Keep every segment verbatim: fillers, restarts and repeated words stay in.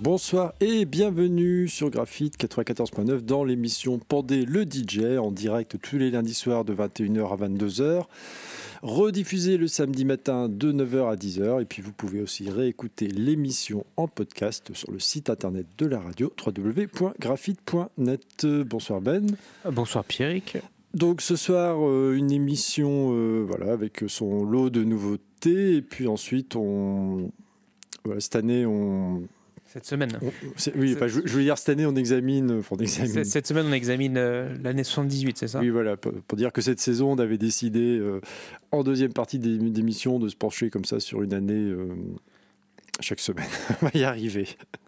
Bonsoir et bienvenue sur Graphite quatre-vingt-quatorze point neuf dans l'émission Pandé le D J en direct tous les lundis soirs de vingt et une heures à vingt-deux heures, rediffusé le samedi matin de neuf heures à dix heures et puis vous pouvez aussi réécouter l'émission en podcast sur le site internet de la radio w w w point graphite point net. Bonsoir Ben. Bonsoir Pierrick. Donc ce soir euh, une émission euh, voilà, avec son lot de nouveautés et puis ensuite on... Voilà, cette année on... Cette semaine. On, oui, enfin, je, je veux dire, cette année, on examine. Enfin, on examine. Cette semaine, on examine euh, l'année soixante-dix-huit, c'est ça ? Oui, voilà. Pour, pour dire que cette saison, on avait décidé, euh, en deuxième partie d'émission, de se pencher comme ça sur une année euh, chaque semaine. On va y arriver.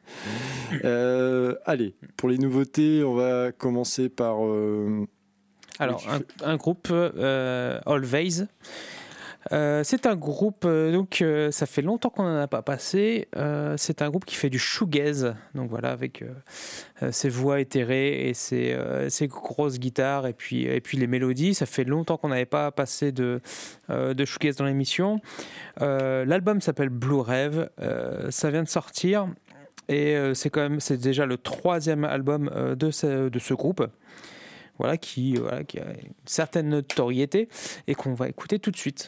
euh, allez, pour les nouveautés, on va commencer par. Euh, Alors, un, un groupe, euh, Always. Euh, c'est un groupe, euh, donc euh, ça fait longtemps qu'on n'en a pas passé. Euh, c'est un groupe qui fait du shoegaze, donc voilà, avec euh, euh, ses voix éthérées et ses, euh, ses grosses guitares et puis, et puis les mélodies. Ça fait longtemps qu'on n'avait pas passé de, euh, de shoegaze dans l'émission. Euh, l'album s'appelle Blue Rêve, euh, ça vient de sortir et euh, c'est, quand même, c'est déjà le troisième album euh, de, ce, de ce groupe. Voilà, qui, voilà, qui a une certaine notoriété et qu'on va écouter tout de suite.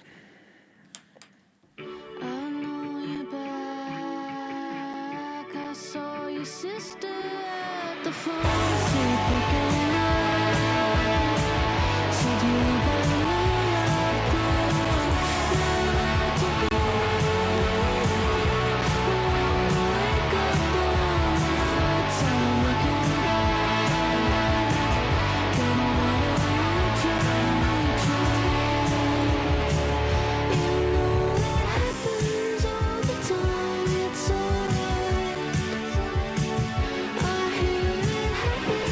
It's alright. I hear it happen.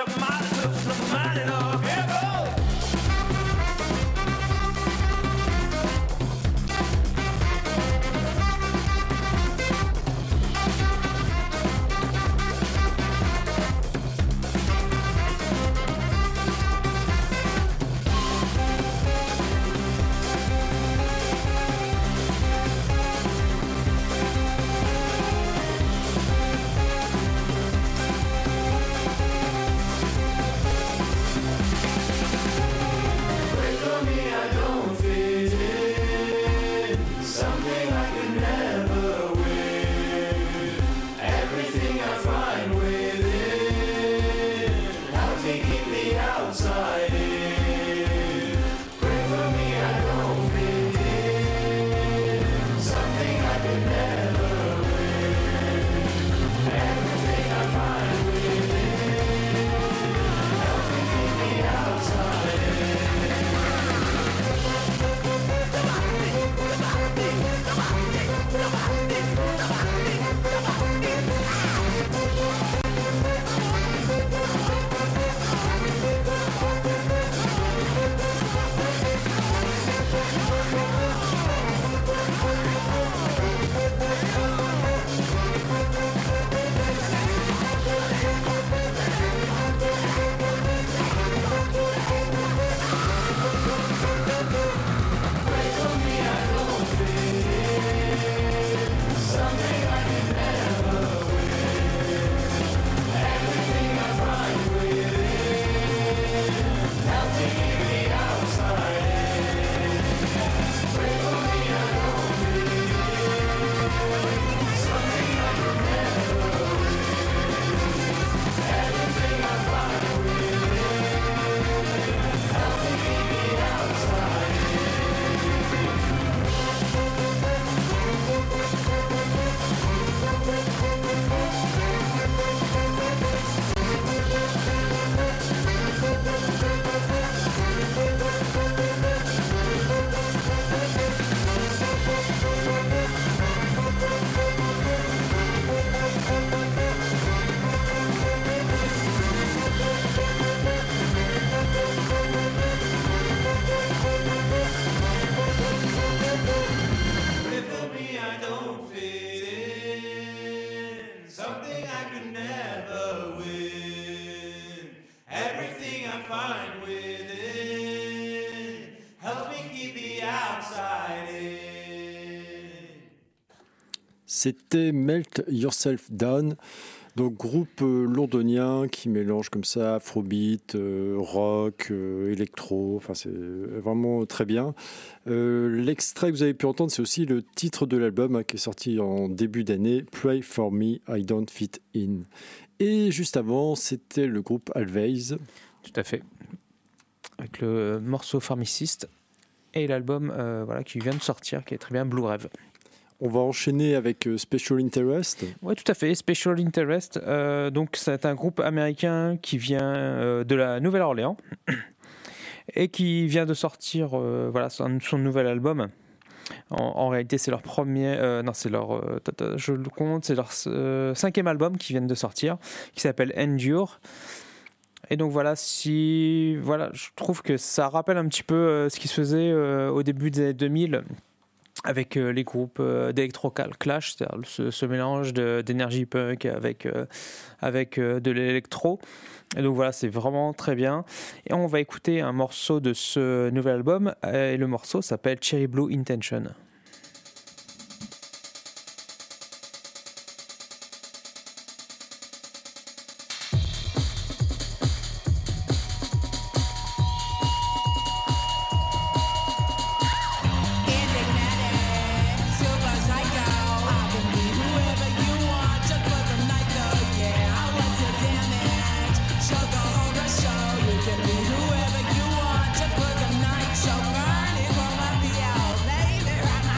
C'était Melt Yourself Down, donc groupe euh, londonien qui mélange comme ça afrobeat, euh, rock, euh, électro, enfin c'est vraiment très bien. Euh, l'extrait que vous avez pu entendre, c'est aussi le titre de l'album hein, qui est sorti en début d'année, Pray for Me, I Don't Fit In. Et juste avant, c'était le groupe Alvvays. Tout à fait, avec le morceau Pharmacist et l'album euh, voilà, qui vient de sortir, qui est très bien, Blue Rêve. On va enchaîner avec Special Interest. Oui, tout à fait. Special Interest, euh, donc c'est un groupe américain qui vient euh, de la Nouvelle-Orléans et qui vient de sortir euh, voilà, son, son nouvel album. En, en réalité, c'est leur premier, euh, non, c'est leur, euh, tata, je le compte, c'est leur euh, cinquième album qui vient de sortir, qui s'appelle Endure. Et donc voilà, si, voilà, je trouve que ça rappelle un petit peu euh, ce qui se faisait euh, au début des années deux mille. Avec euh, les groupes euh, d'Electro-Clash, c'est-à-dire ce, ce mélange de, d'énergie punk avec, euh, avec euh, de l'électro. Et donc voilà, c'est vraiment très bien. Et on va écouter un morceau de ce nouvel album, et le morceau s'appelle Cherry Blue Intention. Whoever you want, just put the night show burning for my be out, baby.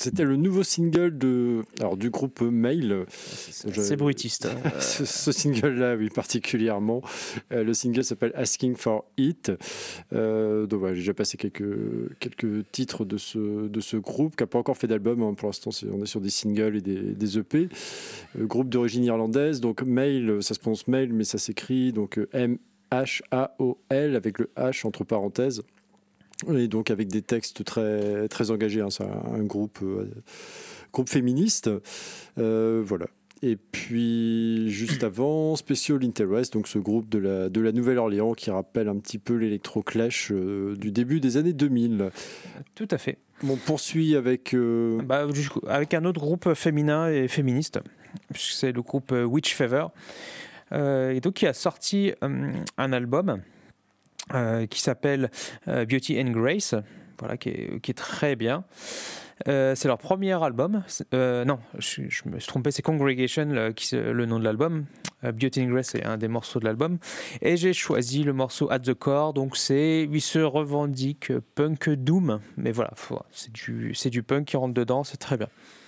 C'était le nouveau single de, alors, du groupe Mail. C'est, Je... c'est brutiste. ce, ce single-là, oui, particulièrement. Euh, le single s'appelle Asking for It. Euh, donc voilà, j'ai déjà passé quelques, quelques titres de ce, de ce groupe qui n'a pas encore fait d'album. Hein. Pour l'instant, c'est, on est sur des singles et des, des E P. Euh, groupe d'origine irlandaise. Donc Mail, ça se prononce Mail, mais ça s'écrit donc M H A O L avec le H entre parenthèses. Et donc avec des textes très, très engagés, hein. C'est un, un groupe, euh, groupe féministe. Euh, voilà. Et puis juste avant, Special Interest, donc ce groupe de la, de la Nouvelle-Orléans qui rappelle un petit peu l'électro-clash euh, du début des années deux mille. Tout à fait. On poursuit avec... Euh... Bah, avec un autre groupe féminin et féministe, c'est le groupe Witch Fever, euh, et donc qui a sorti euh, un album Euh, qui s'appelle euh, Beauty and Grace, voilà, qui est, qui est très bien. Euh, c'est leur premier album. Euh, non, je, je me suis trompé, c'est Congregation, le, qui, le nom de l'album. Euh, Beauty and Grace, c'est un des morceaux de l'album. Et j'ai choisi le morceau At the Core. Donc, c'est, il se revendique punk doom, mais voilà, faut, c'est, du, c'est du punk qui rentre dedans, c'est très bien.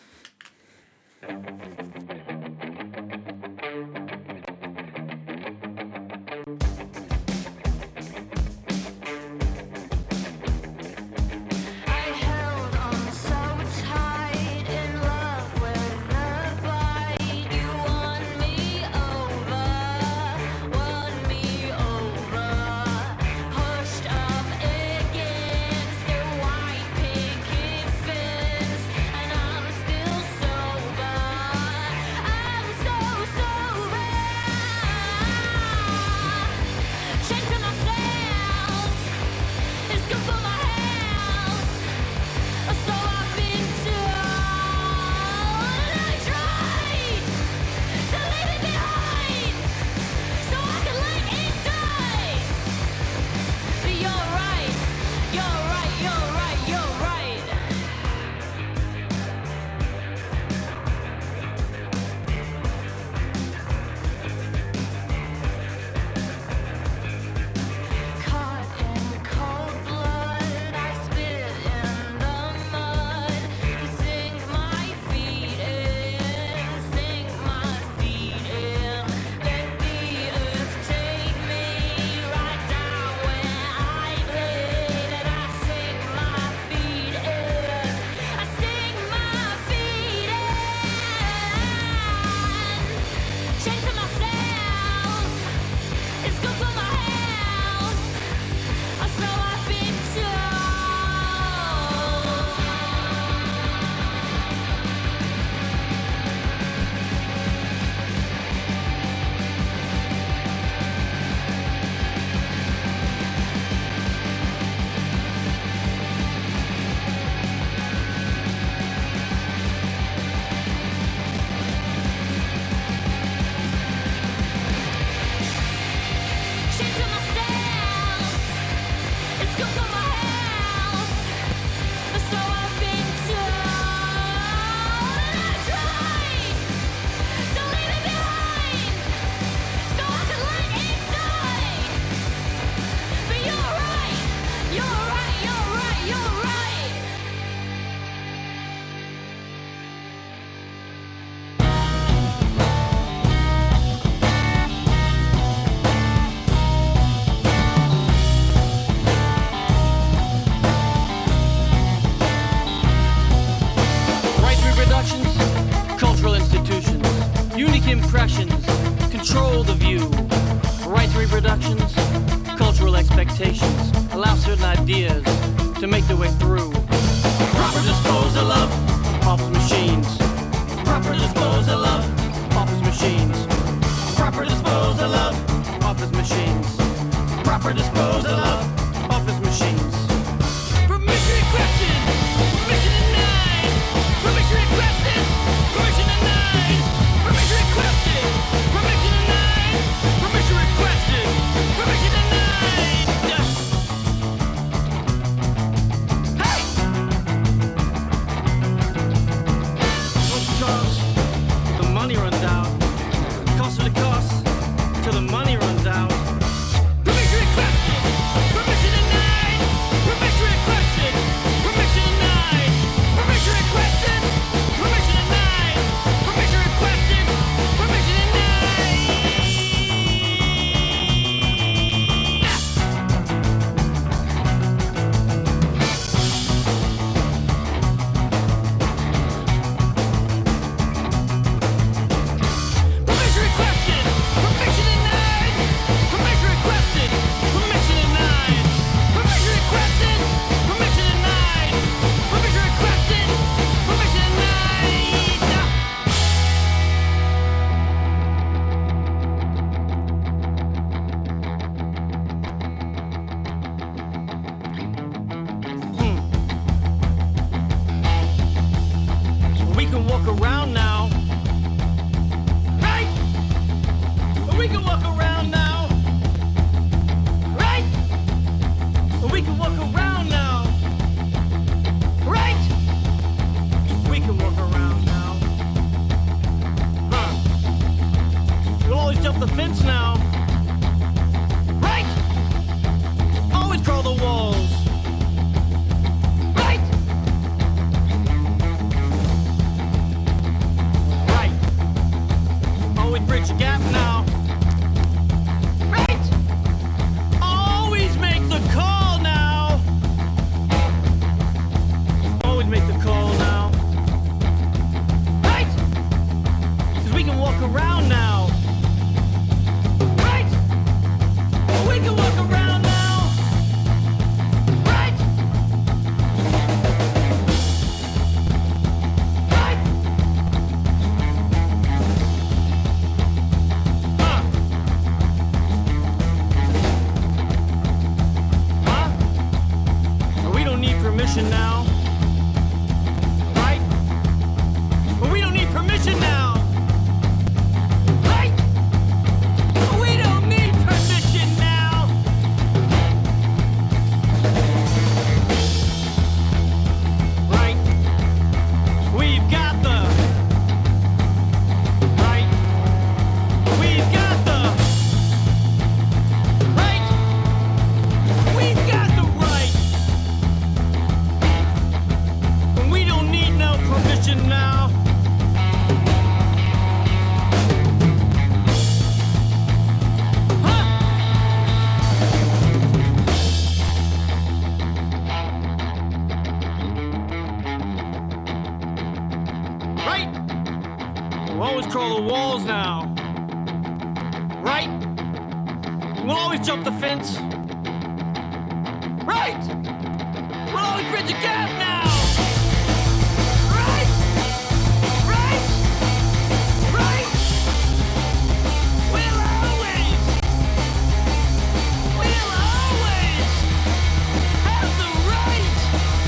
Impressions control the view. Rights reproductions, cultural expectations allow certain ideas to make their way through. Proper disposal of Papa's machines. Proper disposal of Papa's machines. Proper disposal of Papa's machines. Proper disposal of Papa's machines. Permission requested. Permission denied. Permission requested. Permission denied. Permission requested. Permission denied. Permission requested. Permission denied. Hey! What's the cost? The money runs out. Cost of the cost till the money runs out. Permission requested. Permission denied. Permission requested. Permission denied. Permission requested. jump the fence now. Right! Always crawl the walls. Right! Right! Always bridge the gap now. Right! Always make the call now. Always make the call now. Right! Cause we can walk around now. Right! We can walk around now. Right! Right! Huh? Huh? We don't need permission now. Right? But we don't need permission now. Right? We don't need permission now. Right? We've got the right. We've got the right. We've got the right. And we don't need no permission now. Huh? Right? We'll always crawl the walls now. Right? We'll always jump the fence. Right? We'll always bridge a gap now. Right? Right? Right? We'll always, we'll always have the right.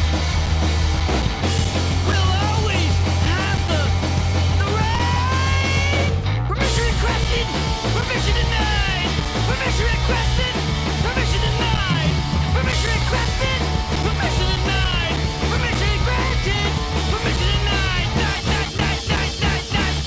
We'll always have the, the right. Permission requested. Permission denied. Permission requested. Permission denied. Permission requested. Permission denied. Permission granted. Permission denied. Denied, denied, denied, denied, denied, denied.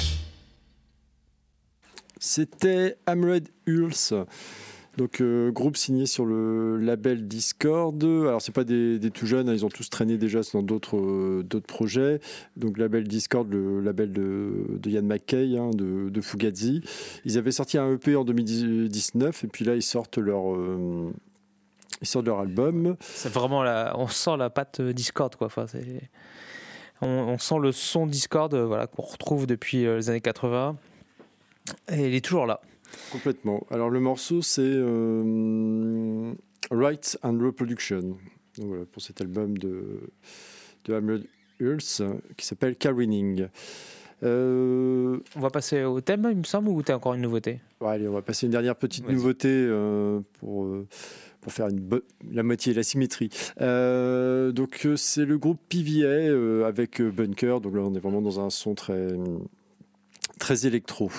C'était Hammered Hulse, donc euh, groupe signé sur le label Discord. Alors c'est pas des, des tout jeunes, hein, ils ont tous traîné déjà dans d'autres euh, d'autres projets. Donc label Discord, le label de, de Ian MacKaye, hein, de, de Fugazi. Ils avaient sorti un E P en deux mille dix-neuf et puis là ils sortent leur euh, ils sortent leur album. C'est vraiment la, on sent la patte Discord, quoi. Enfin, c'est, on, on sent le son Discord, euh, voilà, qu'on retrouve depuis euh, les années quatre-vingts. Et il est toujours là. Complètement. Alors le morceau c'est euh, Rights and Reproduction. Donc, voilà, pour cet album de, de Hammered Hulse qui s'appelle Careening. Euh, On va passer au thème, il me semble, ou t'as encore une nouveauté? ouais, allez, on va passer une dernière petite Vas-y. nouveauté euh, pour, euh, pour faire une bo- la moitié, la symétrie. Euh, donc euh, c'est le groupe P V A euh, avec euh, Bunker. Donc là on est vraiment dans un son très, très électro.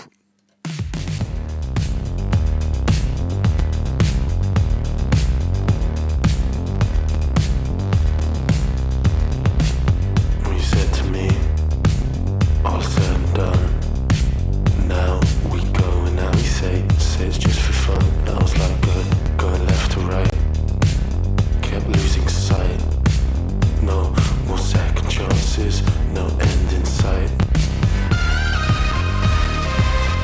When you said to me, all said and done, now we go and now we say, say it's just for fun. And I was like, good, going left to right, kept losing sight. No more second chances, no end in sight.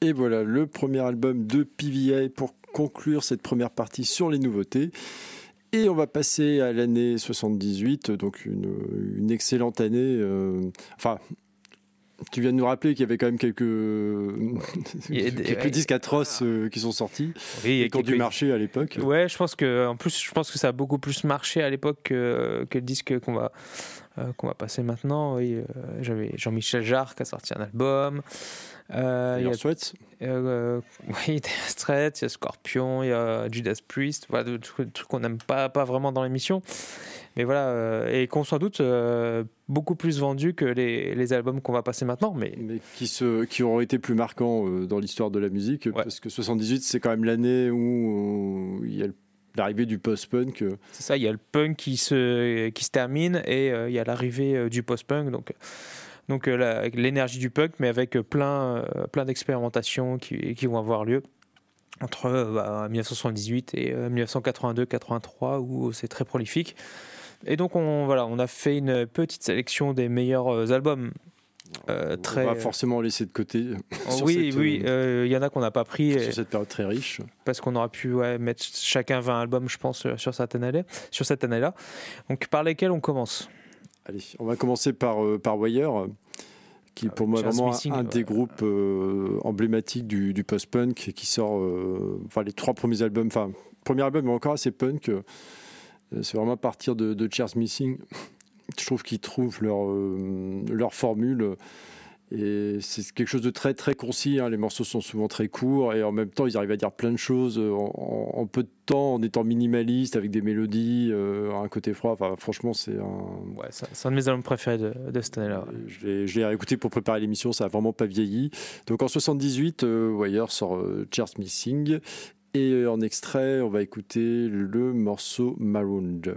Et voilà, le premier album de P V A pour conclure cette première partie sur les nouveautés. Et on va passer à l'année soixante-dix-huit, donc une, une excellente année. Euh, enfin, tu viens de nous rappeler qu'il y avait quand même quelques, des, quelques ouais. disques atroces euh, qui sont sortis Oui, et qui ont dû marcher à l'époque. Ouais, je pense que en plus, je pense que ça a beaucoup plus marché à l'époque que, que le disque qu'on va euh, qu'on va passer maintenant. Oui, euh, j'avais Jean-Michel Jarre qui a sorti un album. Euh, Dire il y a, Straits. euh, oui, Dire Straits, il y a Scorpion, il y a Judas Priest, voilà, des trucs, des trucs qu'on n'aime pas, pas vraiment dans l'émission. Mais voilà, euh, et qu'on sans doute euh, beaucoup plus vendus que les, les albums qu'on va passer maintenant. Mais, mais qui, se, qui auront été plus marquants euh, dans l'histoire de la musique, ouais. Parce que soixante-dix-huit, c'est quand même l'année où euh, il y a l'arrivée du post-punk. C'est ça, il y a le punk qui se, qui se termine et euh, il y a l'arrivée euh, du post-punk. Donc, donc euh, la, l'énergie du punk, mais avec plein, euh, plein d'expérimentations qui, qui vont avoir lieu entre euh, bah, dix-neuf cent soixante-dix-huit et euh, dix-neuf cent quatre-vingt-deux quatre-vingt-trois, où c'est très prolifique. Et donc on, voilà, on a fait une petite sélection des meilleurs albums. Euh, très... On va forcément laisser de côté. Oh, oui, cette, oui, il euh, y en a qu'on n'a pas pris. Sur et... cette période très riche. Parce qu'on aurait pu ouais, mettre chacun vingt albums, je pense, sur cette année-là. Sur cette année-là. Donc par lesquels on commence ? Allez, on va commencer par, euh, par Wire, qui est pour moi Charles vraiment Missing, un, un ouais. des groupes euh, emblématiques du, du post-punk, qui sort euh, enfin, les trois premiers albums. Enfin, premier album est encore assez punk. Euh, c'est vraiment à partir de, de Cheers Missing. Je trouve qu'ils trouvent leur, euh, leur formule. Et c'est quelque chose de très très concis, hein. Les morceaux sont souvent très courts et en même temps ils arrivent à dire plein de choses en, en, en peu de temps, en étant minimaliste, avec des mélodies, euh, un côté froid. Enfin, franchement, c'est un... Ouais, c'est, c'est un de mes albums préférés de, de cette année-là. Ouais. Je l'ai, je l'ai réécouté pour préparer l'émission, ça n'a vraiment pas vieilli. Donc en soixante-dix-huit, euh, Wire sort euh, Cheers Missing et euh, en extrait, on va écouter le morceau Marooned.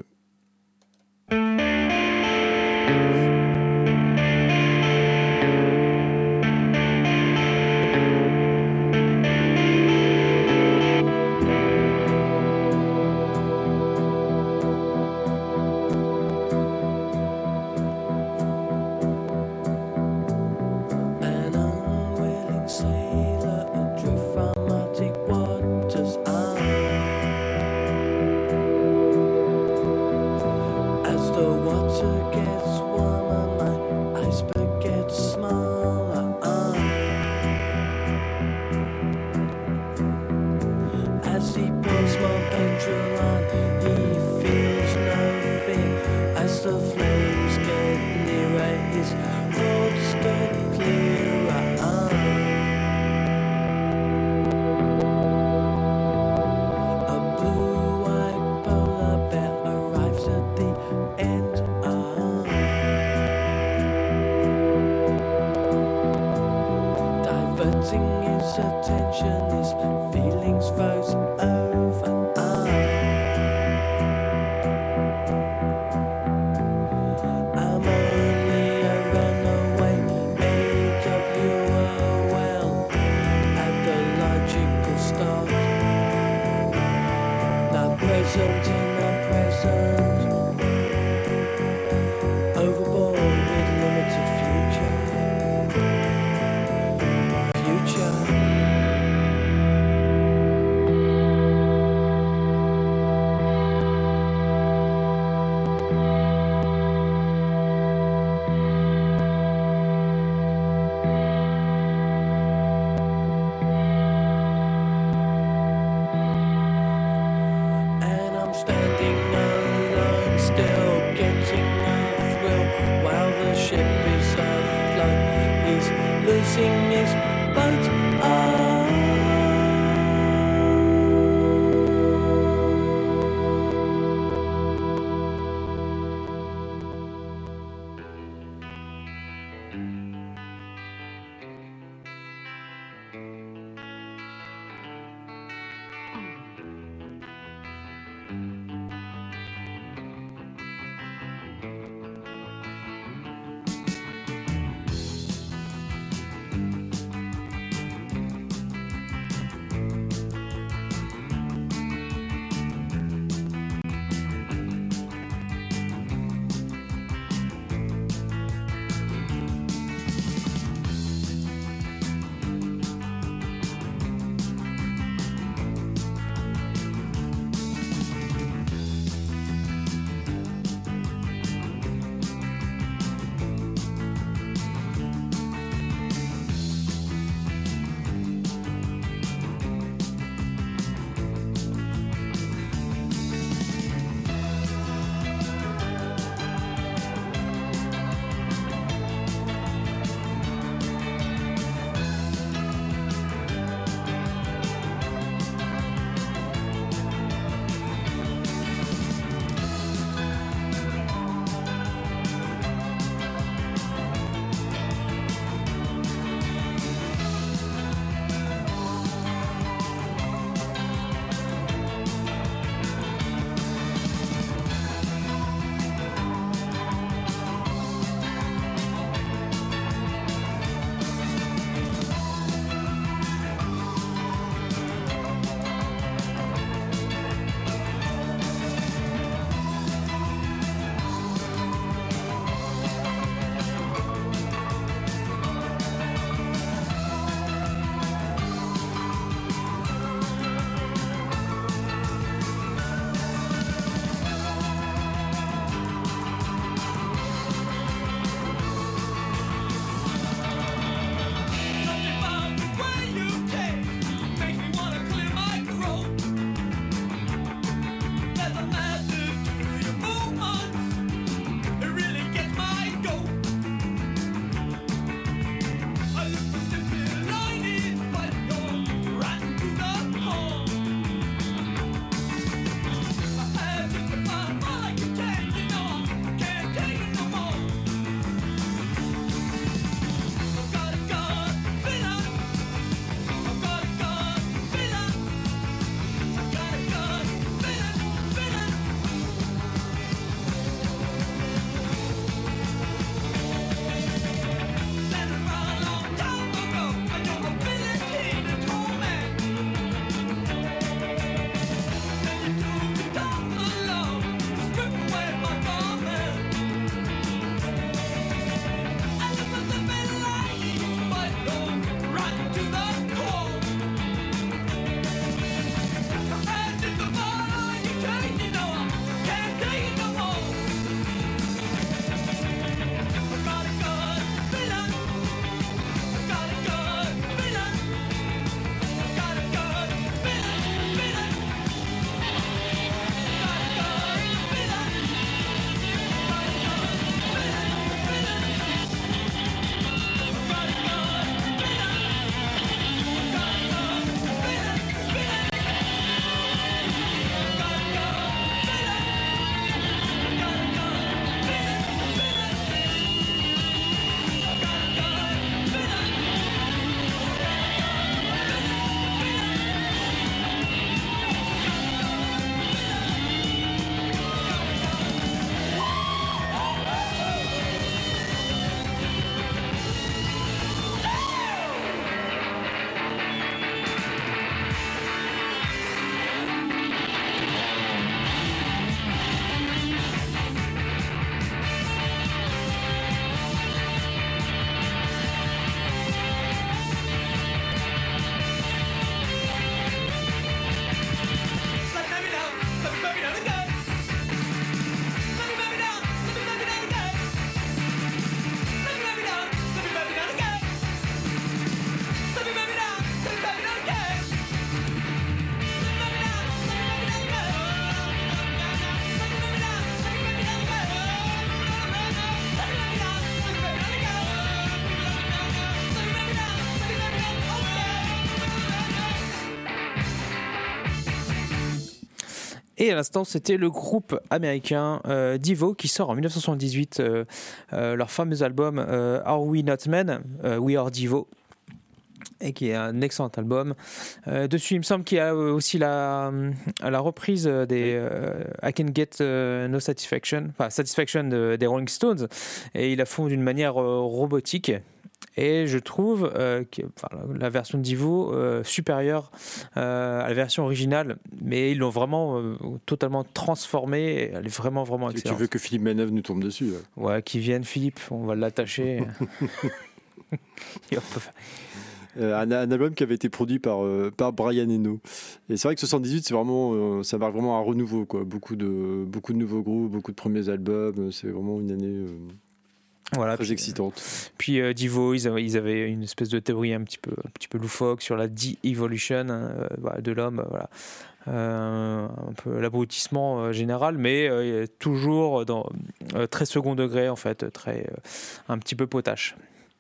Et à l'instant, c'était le groupe américain euh, Devo qui sort en dix-neuf cent soixante-dix-huit euh, euh, leur fameux album euh, Are We Not Men, euh, We Are Devo, et qui est un excellent album. Euh, dessus, il me semble qu'il y a aussi la, la reprise des euh, I Can Get euh, No Satisfaction, enfin Satisfaction de, des Rolling Stones, et ils la font d'une manière euh, robotique. Et je trouve euh, que enfin, la version de Devo euh, supérieure euh, à la version originale, mais ils l'ont vraiment euh, totalement transformée. Elle est vraiment, vraiment excellente. Tu veux que Philippe Manœuvre nous tombe dessus? Là. Ouais, qu'il vienne, Philippe, on va l'attacher. Et hop. Euh, un, un album qui avait été produit par, euh, par Brian Eno. Et c'est vrai que soixante-dix-huit, c'est vraiment, euh, ça marque vraiment un renouveau, quoi. Beaucoup de, beaucoup de nouveaux groupes, beaucoup de premiers albums. C'est vraiment une année euh, voilà, très puis, excitante. Puis euh, Devo, ils avaient, ils avaient une espèce de théorie un petit peu, un petit peu loufoque sur la de-evolution euh, voilà, de l'homme. Voilà. Euh, un peu l'abrutissement euh, général, mais euh, toujours dans euh, très second degré, en fait, très, euh, un petit peu potache.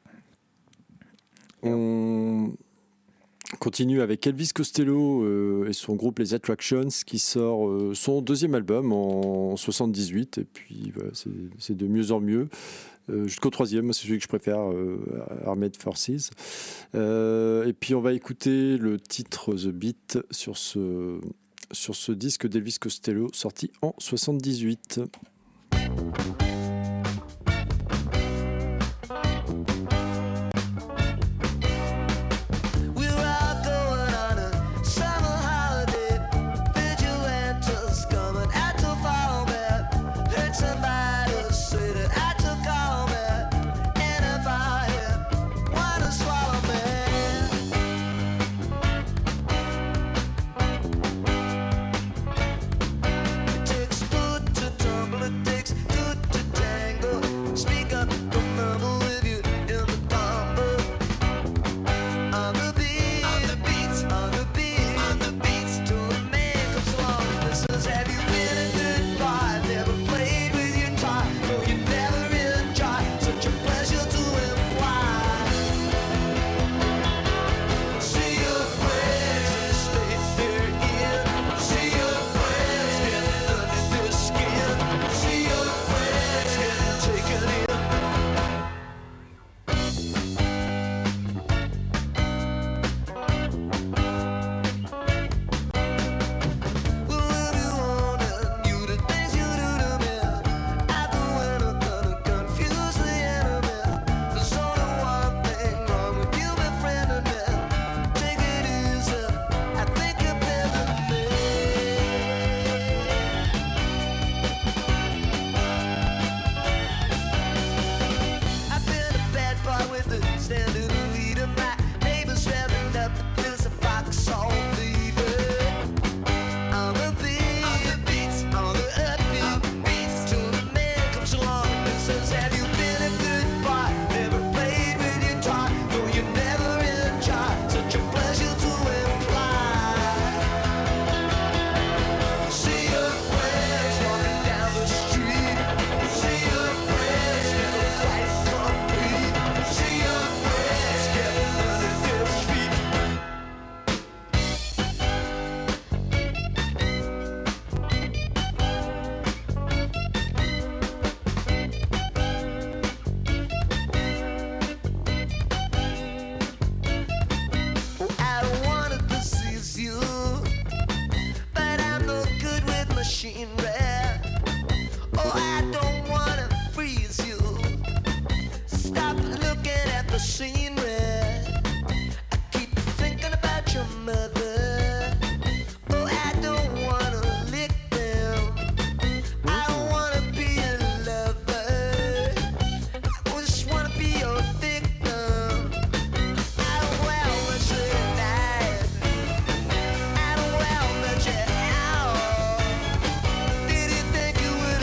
On continue avec Elvis Costello euh, et son groupe Les Attractions qui sort euh, son deuxième album en soixante-dix-huit, et puis voilà, c'est, c'est de mieux en mieux euh, jusqu'au troisième, c'est celui que je préfère, euh, Armed Forces. Euh, et puis on va écouter le titre The Beat sur ce, sur ce disque d'Elvis Costello sorti en soixante-dix-huit.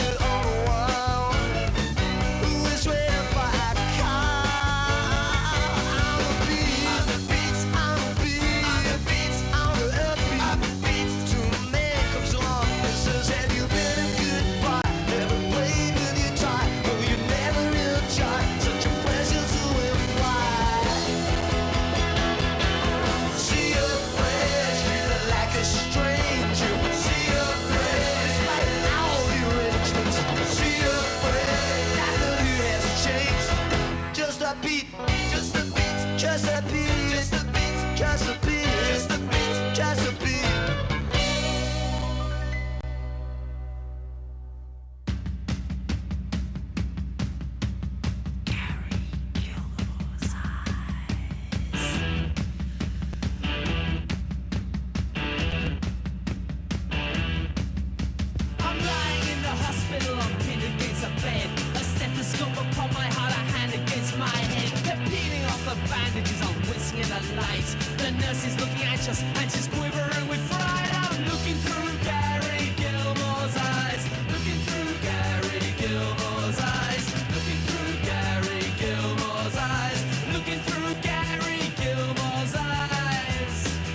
Who is waiting for a car? just, and she's quivering with fright. I'm looking through Gary Gilmore's eyes, looking through Gary Gilmore's eyes, looking through Gary Gilmore's eyes, looking through Gary Gilmore's eyes.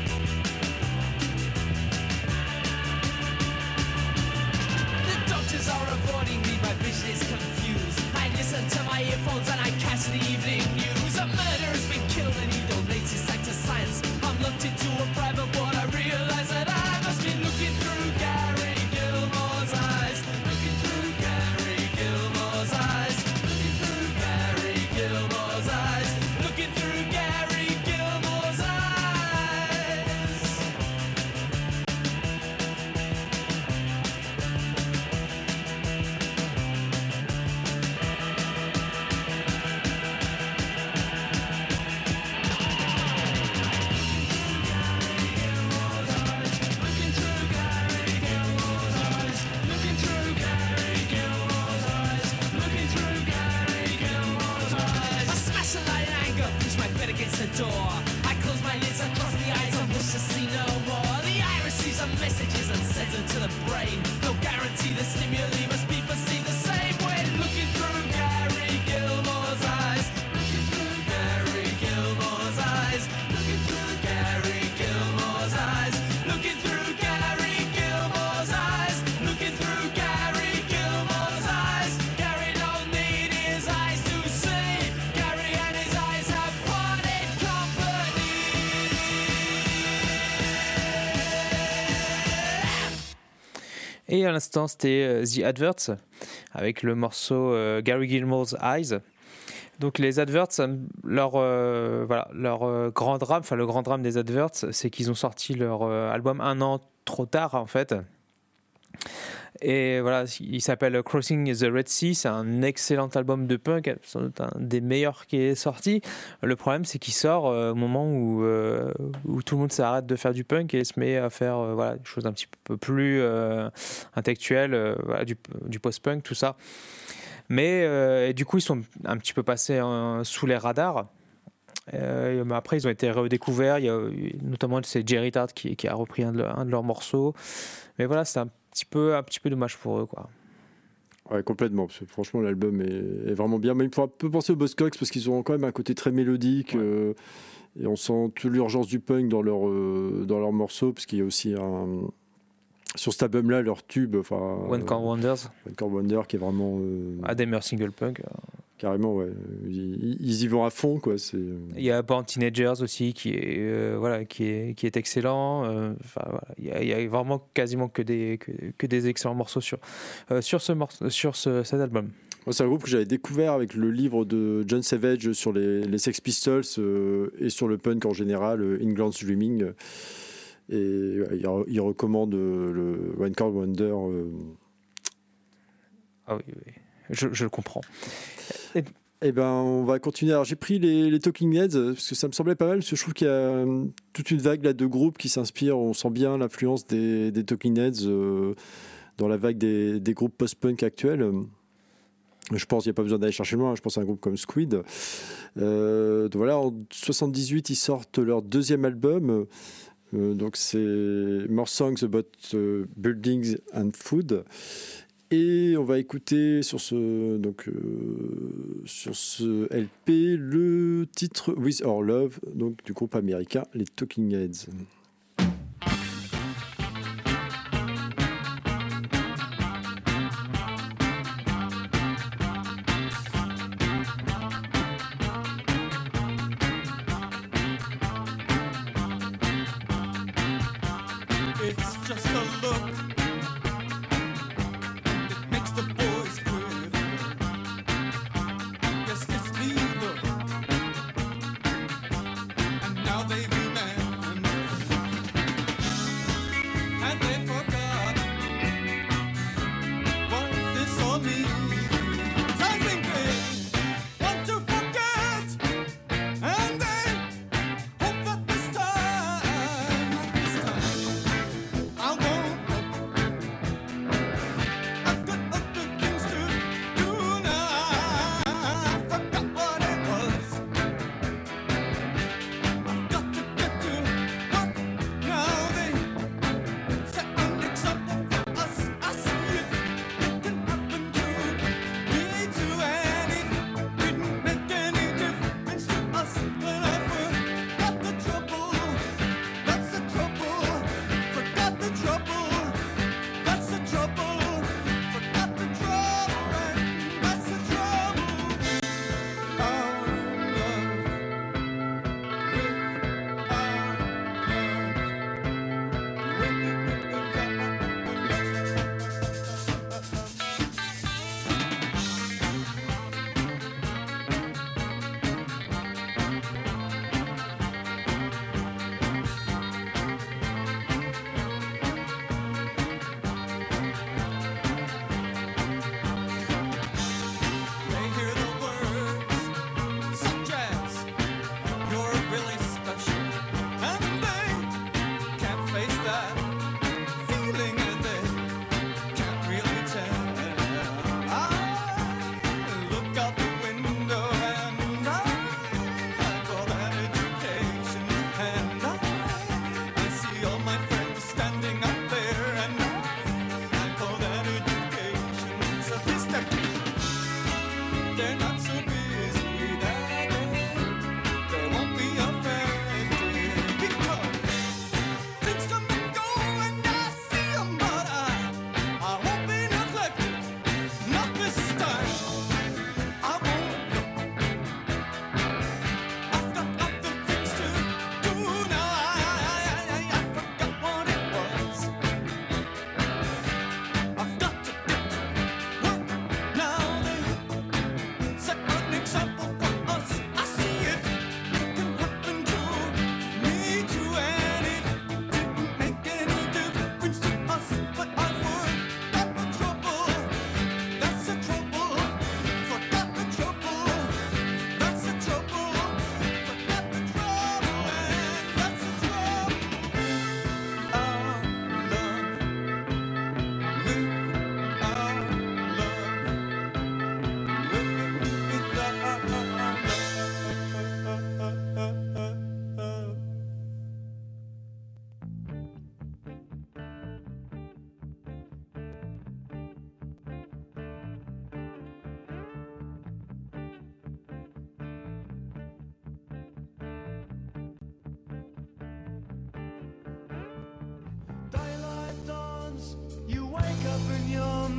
The doctors are avoiding me, my vision is confused. I listen to my earphones and I catch the evening news. A murder has been killed and he donates his act to science. I'm locked into a private ward, I realize that I must be looking through Gary Gilmore's eyes, looking through Gary Gilmore's eyes, looking through Gary Gilmore's eyes, looking through Gary Gilmore's eyes. I smash a light in anger, push my bed against the door. I close my lids and cross the eyes, I wish to see no more. The eye receives a messages and sends them to the brain. No guarantee the stimuli must be perceived the same way. Looking through Gary Gilmore's eyes, looking through Gary Gilmore's eyes, looking through Gary Gilmore's eyes, looking through Gary Gilmore's eyes, looking through Gary Gilmore's eyes. Gary don't need his eyes to see. Gary and his eyes have parted company. Et à l'instant, c'était euh, The Adverts avec le morceau euh, Gary Gilmore's Eyes. Donc les Adverts, leur, euh, voilà, leur euh, grand drame, enfin le grand drame des Adverts, c'est qu'ils ont sorti leur euh, album un an trop tard en fait. Et voilà, il s'appelle Crossing the Red Sea, c'est un excellent album de punk, sans doute un des meilleurs qui est sorti. Le problème, c'est qu'il sort euh, au moment où, euh, où tout le monde s'arrête de faire du punk et se met à faire euh, voilà, des choses un petit peu plus euh, intellectuelles, euh, voilà, du, du post-punk, tout ça. Mais euh, et du coup, ils sont un petit peu passés euh, sous les radars. Euh, mais après, ils ont été redécouverts. Il y a notamment c'est Jerry Tart qui, qui a repris un de, un de leurs morceaux. Mais voilà, c'est un petit peu, un petit peu dommage pour eux, quoi. Ouais, complètement. Parce que franchement, l'album est, est vraiment bien. Mais il faut un peu penser aux Buzzcocks parce qu'ils ont quand même un côté très mélodique. Ouais. Euh, et on sent toute l'urgence du punk dans leurs euh, dans leurs morceaux, parce qu'il y a aussi un sur cet album-là leur tube. Enfin, One Chord Wonders. One Chord Wonder qui est vraiment. Euh, ah, des meilleurs single punk. Carrément, ouais. Ils, ils y vont à fond, quoi. C'est... Il y a Born Teenagers aussi qui est, euh, voilà, qui est, qui est excellent. Euh, enfin, voilà. il, y a, il y a vraiment quasiment que des, que, que des excellents morceaux sur, euh, sur, ce morceau, sur ce, cet album. Moi, c'est un groupe que j'avais découvert avec le livre de John Savage sur les, les Sex Pistols euh, et sur le punk en général, euh, England's Dreaming. Et euh, il, il recommande euh, le One Chord Wonder. Euh... Ah oui, oui. Je, je le comprends. Et... Eh ben, on va continuer. Alors, j'ai pris les, les Talking Heads parce que ça me semblait pas mal, parce que je trouve qu'il y a toute une vague là, de groupes qui s'inspirent. On sent bien l'influence des, des Talking Heads euh, dans la vague des, des groupes post-punk actuels. Je pense qu'il n'y a pas besoin d'aller chercher loin. Je pense à un groupe comme Squid. Euh, donc voilà, en soixante-dix-huit, ils sortent leur deuxième album. Euh, donc c'est More Songs About uh, Buildings and Food. Et on va écouter sur ce, donc, euh, sur ce L P le titre With Our Love, donc, du groupe américain les Talking Heads. It's just a look. Now they demand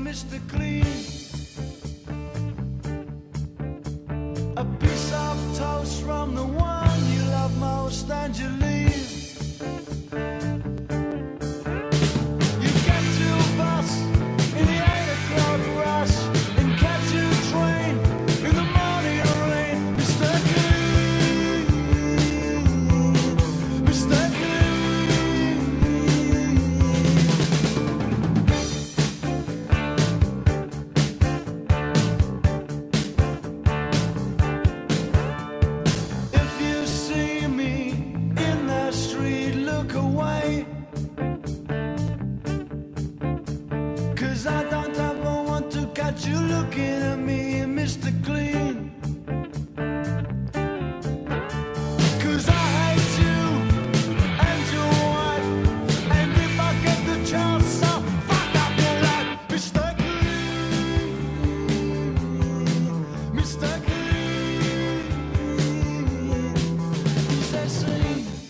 Mister Clean. A piece of toast from the one you love most and you leave. You get your bus in the eight o'clock rush and catch your train in the morning rain. Mister Clean, Mister Clean. If you see me in the street, look away. 'Cause I don't ever want to catch you looking at me, Mister Clean. 'Cause I hate you and your wife. And if I get the chance, I'll fuck up your life, Mister Clean, Mister Clean. Say, say.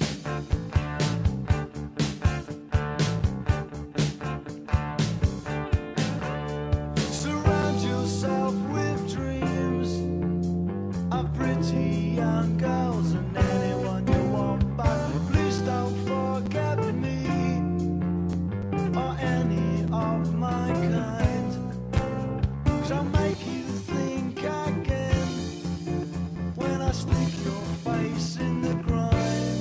Surround yourself with dreams of pretty young girls and anyone you want, but please don't forget me or any of my kind. 'Cause I'll make you think again when I stick your face in the grind.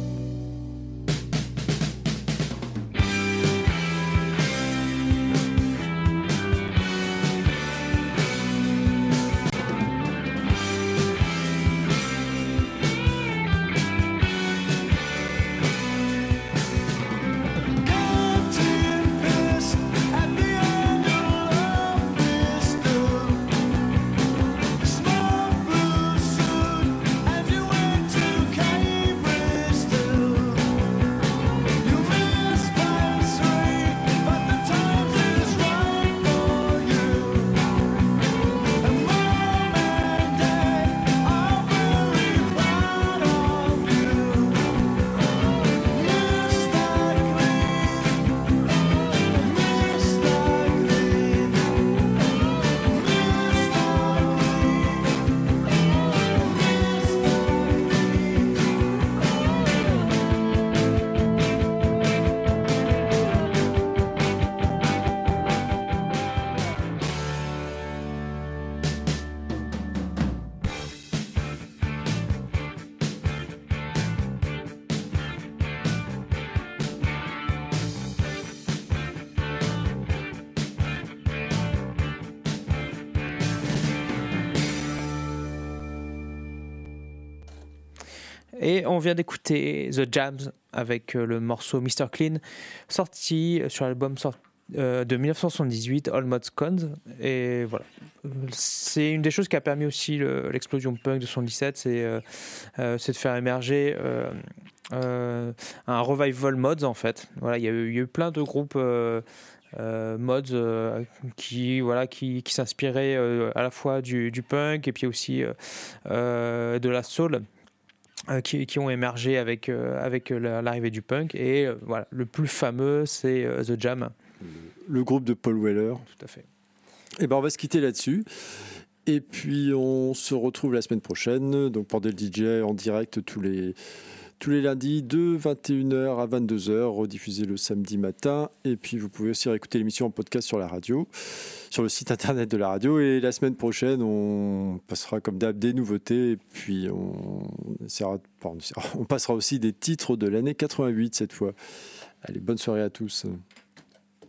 Getting pissed at the end of pistol. Small blue suit and you went to Cambridge too. You miss Pine Street, but the times is right for you. And Mom and Dad are very proud of you, Mister Clean, Mister Clean, Et on vient d'écouter The Jams avec euh, le morceau Mister Clean, sorti sur l'album sort- euh, de dix-neuf cent soixante-dix-huit, All Mods Cons. Et voilà. C'est une des choses qui a permis aussi le- l'explosion punk de soixante-dix-sept, c'est, euh, euh, c'est de faire émerger euh, euh, un revival mods en fait. Voilà, il y a eu, il y a eu plein de groupes. Euh, Euh, mods euh, qui voilà qui, qui s'inspiraient euh, à la fois du, du punk et puis aussi euh, euh, de la soul euh, qui, qui ont émergé avec euh, avec la- l'arrivée du punk et euh, voilà le plus fameux c'est euh, The Jam. Le groupe de Paul Weller. Tout à fait. Et ben on va se quitter là-dessus. Et puis on se retrouve la semaine prochaine, donc pour des D J en direct tous les tous les lundis de vingt et une heures à vingt-deux heures, rediffusé le samedi matin. Et puis vous pouvez aussi réécouter l'émission en podcast sur la radio, sur le site internet de la radio. Et la semaine prochaine, on passera comme d'hab des nouveautés. Et puis on essaiera, pardon, on passera aussi des titres de l'année quatre-vingt-huit cette fois. Allez, bonne soirée à tous.